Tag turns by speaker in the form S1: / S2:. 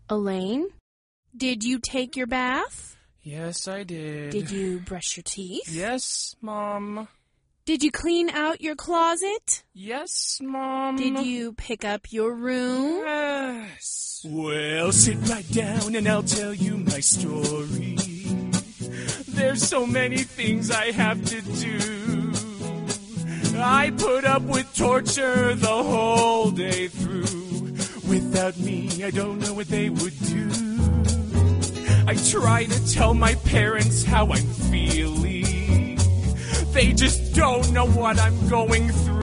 S1: Elaine, did you take your bath?
S2: Yes, I did.
S1: Did you brush your teeth?
S2: Yes, Mom.
S1: Did you clean out your closet?
S2: Yes, Mom.
S1: Did you pick up your room?
S2: Yes. Well, sit right down and I'll tell you my story. There's so many things I have to do. I put up with torture the whole day through. Without me, I don't know what they would do. I try to tell my parents how I'm feeling. They just don't know what I'm going through.